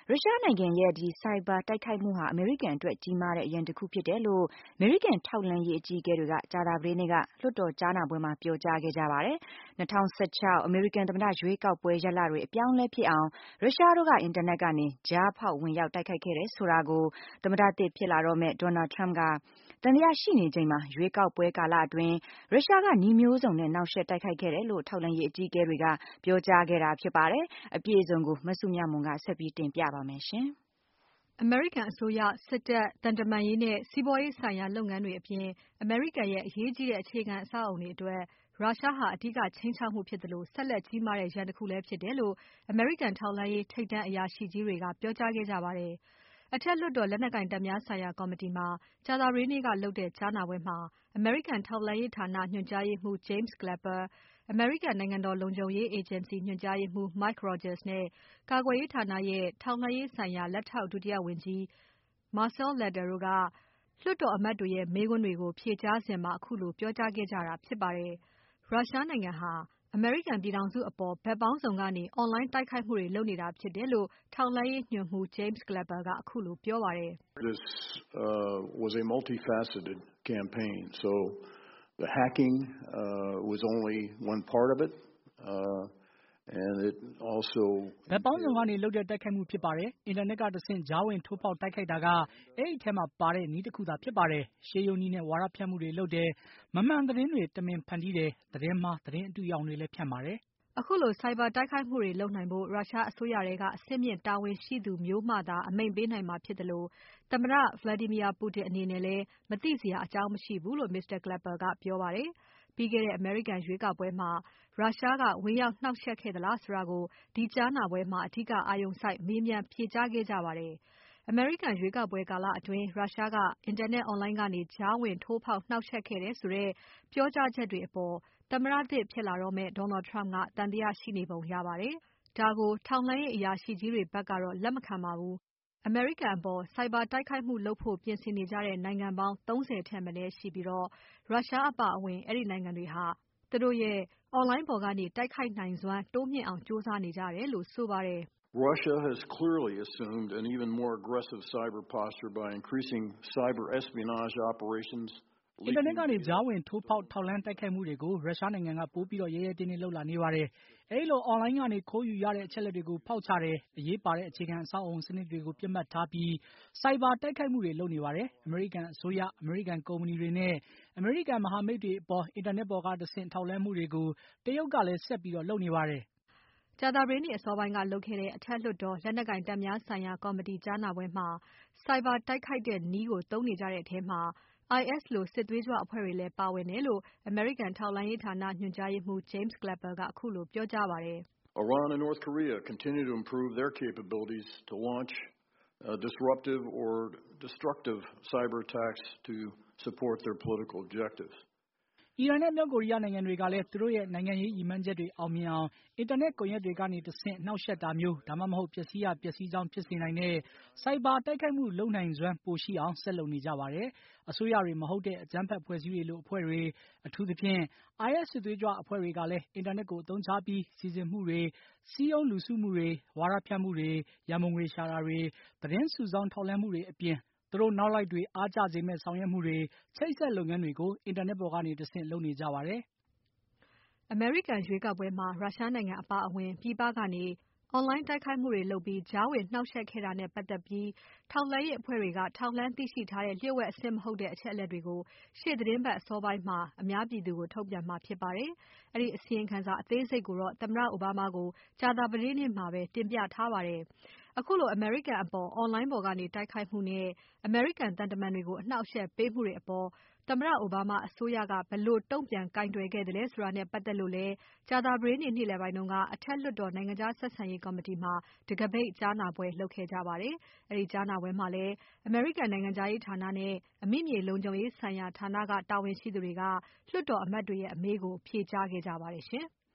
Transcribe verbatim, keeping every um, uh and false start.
ရုရှားနိုင်ငံရဲ့ဒီ Cyber တိုက်ခိုက်မှုဟာအမေရိကန်အတွက်ကြီးမားတဲ့အရန်တခုဖြစ်တယ်လို့အမေရိကန်ထောက်လှမ်းရေးအကြီးအကဲတွေကကြာသပတေးနေ့ကလွှတ်တော်ကြားနာပွဲမှာပြောကြားခဲ့ကြပါတယ်။၂၀၁၆အမေရိကန်သမ္မတရွေးကောက်ပွဲရလဒ်တွေအပြောင်းအလဲဖြစ်အောင်ရုရှားတို့ကအင်တာနက်ကနေကြားဖောက်ဝင်ရောက်တိုက်ခိုက်ခဲ့တယ်ဆိုတာကိုသမ္မတသစ်ဖြစ်လာတော့မဲ့ Donald Trump ကသံသယရှိနေချိန်မှာရွေးကောက်ပွဲကာလအတွင်းရုရှားကနည်းမျိုးစုံနဲ့နှောင့်ယှက်တိုက်ခိုက်ခဲ့တယ်လို့ထောက်လှမ်းရေးအကြီးအကဲတွေကပြောကြားခဲ့တာဖြစ်ပါတယ်။အပြည့်အစုံကိုမစုမြတ်မွန်ကဆက်ပြီးတင်ပြပါမယ်ရှင်။အမေရိကန်အစိုးရစစ်တပ်တန်တမာရေးနဲ့စီးပွားရေးဆိုင်ရာလုပ်ငန်းတွေအပြင်အမေရိကန်ရဲ့အရေးကြီးတဲ့အခြေခံအဆောက်အအုံတွေအတွက်ရုရှားဟာအဓိကခြိမ်းခြောက်မှုဖြစ်တယ်လို့ဆက်လက်ကြီးမားတဲ့ရန်တစ်ခုလည်းဖြစ်တယ်လို့အမေရိကန်ထောက်လှမ်းရေးထိပ်တန်းအရာရှိကြီးတွေကပြောကြားခဲ့ကြပါတယ်။အထက်လွှတ်တော်လက်နက်ကိုင်တပ်များဆိုင်ရာကော်မတီမှာကြာသပတေးနေ့ကလုပ်တဲ့ကြားနာပွဲမှာအမေရိကန်ထောက်လှမ်းရေးဌာနညွှန်ကြားရေးမှူး James Clapper အမေရိကန်နိုင်ငံတော်လုံခြုံရေးအေဂျင်စီညွှန်ကြားရေးမှူး Mike Rogers နဲ့ကာကွယ်ရေးဌာနရဲ့ထောက်လှမ်းရေးဆိုင်ရာလက်ထောက်ဒုတိယဝန်ကြီး Marcel Leathers တို့ကလွှတ်တော်အမတ်တွေရဲ့မေးခွန်းတွေကိုဖြေကြားစဉ်မှာခုလိုပြောကြားခဲ့ကြတာဖြစ်ပါတယ်။ရုရှားနိုင်ငံဟာအမေရိကန်ပြည်ထောင်စုအပေါ်ဘက်ပေါင်းစုံကနေ Online တိုက်ခိုက်မှုတွေလုပ်နေတာဖြစ်တယ်လို့ထောက်လှမ်းရေးညွှန်မှူး James Clapper ကခုလိုပြောပါတယ်။ This uh, was a multifaceted campaign. So the hacking uh, was only one part of it. Uh, and it also ဘက်ပေါင်းစုံကနေလုပ်တဲ့တိုက်ခိုက်မှုဖြစ်ပါတယ်။အင်တာနက်ကတဆင့်ဂျားဝင်ထိုးဖောက်တိုက်ခိုက်တာကအဲ့ဒီထဲမှာပါတဲ့နည်းတစ်ခုသာဖြစ်ပါတယ်။ရှေးရုံနည်းနဲ့ဝါဒဖြန့်မှုတွေလုပ်တယ်။မမှန်သတင်းတွေတမင်ဖန်တီးတယ်။သတင်းမှားသတင်းအတုအယောင်တွေလည်းဖြန့်ပါတယ်။အခုလို Cyber တိုက်ခိုက်မှုတွေလုပ်နိုင်ဖို့ရုရှားအစိုးရတွေကအဆင့်မြင့်တာဝန်ရှိသူမျိုးမှသာအမိန့်ပေးနိုင်မှာဖြစ်တယ်လို့သမ္မတ Vladimir Putin အနေနဲ့လည်းမသိစရာအကြောင်းမရှိဘူးလို့ Mr. Clapper ကပြောပါတယ်။ပြီးခဲ့တဲ့အမေရိကန်ရွေးကောက်ပွဲမှာရုရှားကဝင်ရောက်နှောင့်ယှက်ခဲ့သလားဆိုတာကိုဒီကြားနာပွဲမှာအဓိကအာရုံစိုက်မေးမြန်းဖြေကြားခဲ့ကြပါတယ်။အမေရိကန်ရွေးကောက်ပွဲကာလအတွင်းရုရှားကအင်တာနက် Online ကနေကြားဝင်ထိုးဖောက်နှောင့်ယှက်ခဲ့တယ်ဆိုတဲ့ပြောကြားချက်တွေအပေါ်သမ္မတသစ်ဖြစ်လာတော့မဲ့ Donald Trump ကသံသယရှိနေပုံရပါတယ်။ဒါကိုထောက်လှမ်းရေးအရာရှိကြီးတွေဘက်ကတော့လက်မခံပါဘူး။အမေရိကန်အပေါ် Cyber တိုက်ခိုက်မှုလုပ်ဖို့ပြင်ဆင်နေကြတဲ့နိုင်ငံပေါင်း၃၀ထက်မနည်းရှိပြီးရုရှားအပါအဝင်အဲ့ဒီနိုင်ငံတွေဟာသူတို့ရဲ့ Online ပေါ်ကနေတိုက်ခိုက်နိုင်စွမ်းတိုးမြင့်အောင်ကြိုးစားနေကြတယ်လို့ဆိုပါတယ်။ Russia has clearly assumed an even more aggressive cyber posture by increasing cyber espionage operations. အင်တာနက်ကနေကြားဝင်ထိုးဖောက်ထောက်လှမ်းတိုက်ခိုက်မှုတွေကိုရုရှားနိုင်ငံကပိုပြီးတော့ရဲရဲတင်းတင်းလုပ်လာနေပါတယ်။အဲဒီလို Online ကနေခိုးယူရတဲ့အချက်လက်တွေကိုဖောက်ချတယ်။အရေးပါတဲ့အခြေခံအဆောက်အအုံစနစ်တွေကိုပြစ်မှတ်ထားပြီး Cyber တိုက်ခိုက်မှုတွေလုပ်နေပါတယ်။အမေရိကန်အစိုးရအမေရိကန်ကုမ္ပဏီတွေနဲ့အမေရိကန်မဟာမိတ်တွေအပေါ်အင်တာနက်ပေါ်ကတဆင့်ထောက်လှမ်းမှုတွေကိုတရုတ်ကလည်းဆက်ပြီးတော့လုပ်နေပါတယ်။ကြာသပတေးနေ့အစောပိုင်းကလုပ်ခဲ့တဲ့အထက်လွှတ်တော်လက်နက်ကိုင်တပ်များဆိုင်ရာကော်မတီကြားနာပွဲမှာ Cyber တိုက်ခိုက်တဲ့နည်းကိုသုံးနေကြတဲ့အထဲမှာ IS လိုစစ်သွေးကြွအဖွဲ့တွေလည်းပါဝင်တယ်လို့အမေရိကန်ထောက်လှမ်းရေးဌာနညွှန်ကြားရေးမှူး James Clapper ကခုလိုပြောကြားပါတယ်။ Iran and North Korea continue to improve their capabilities to launch uh, disruptive or destructive cyber attacks to support their political objectives. အီရန်နဲ့မြောက်ကိုရီးယားနိုင်ငံတွေကလည်းသူတို့ရဲ့နိုင်ငံရေးရည်မှန်းချက်တွေအောင်မြင်အောင်အင်တာနက်ကွန်ရက်တွေကနေတဆင့်နှောက်ယှက်တာမျိုးဒါမှမဟုတ်ပျက်စီးရပျက်စီးကြောင်းဖြစ်စေနိုင်တဲ့ Cyber တိုက်ခိုက်မှုလုပ်နိုင်စွမ်းပိုရှိအောင်ဆက်လုပ်နေကြပါတယ်။အစိုးရတွေမဟုတ်တဲ့အကြမ်းဖက်ဖွဲ့စည်းတွေလိုအဖွဲ့တွေအထူးသဖြင့် IS စစ်သွေးကြွအဖွဲ့တွေကလည်းအင်တာနက်ကိုအသုံးချပြီးစီစဉ်မှုတွေစည်းရုံးလူစုမှုတွေဝါဒဖြန့်မှုတွေရန်ပုံငွေရှာတာတွေသတင်းစုဆောင်းထောက်လှမ်းမှုတွေအပြင်သူတို့နောက်လိုက်တွေအားကျစေမဲ့ဆောင်ရွက်မှုတွေချိတ်ဆက်လုပ်ငန်းတွေကိုအင်တာနက်ပေါ်ကနေတဆင့်လုပ်နေကြပါတယ်။အမေရိကန်ရွေးကောက်ပွဲမှာရုရှားနိုင်ငံအပါအဝင်ပြည်ပကနေ Online တိုက်ခိုက်မှုတွေလုပ်ပြီးကြားဝင်နှောင့်ယှက်ခဲ့တာနဲ့ပတ်သက်ပြီးထောက်လှမ်းရေးအဖွဲ့တွေကထောက်လှမ်းသိရှိထားတဲ့လျှို့ဝှက်အစစ်မဟုတ်တဲ့အချက်အလက်တွေကိုရှေ့သီတင်းပတ်အစောပိုင်းမှာအများပြည်သူကိုထုတ်ပြန်မှာဖြစ်ပါတယ်။အဲဒီအစီရင်ခံစာအသေးစိတ်ကိုတော့သမ္မတအိုဘားမားကိုကြာသပတေးနေ့မှာပဲတင်ပြထားပါတယ်။အခုလိုအမေရိကန်အပေါ် Online ပေါ်ကနေတိုက်ခိုက်မှုနဲ့အမေရိကန်သံတမန်တွေကိုအနှောက်အယှက်ပေးမှုတွေအပေါ်သမ္မတအိုဘားမားအစိုးရကဘယ်လိုတုံ့ပြန်ကိုင်တွယ်ခဲ့သလဲဆိုတာနဲ့ပတ်သက်လို့လည်းကြာသပတေးနေ့နေ့လည်ပိုင်းကအထက်လွှတ်တော်နိုင်ငံခြားဆက်ဆံရေးကော်မတီမှာတံခါးပိတ်ကြားနာပွဲလုပ်ခဲ့ကြပါတယ်။အဲဒီကြားနာပွဲမှာလည်းအမေရိကန်နိုင်ငံခြားရေးဌာနနဲ့အမိမြေလုံခြုံရေးဆိုင်ရာဌာနကတာဝန်ရှိသူတွေကလွှတ်တော်အမတ်တွေရဲ့အမေးကိုဖြေကြားခဲ့ကြပါတယ်ရှင်။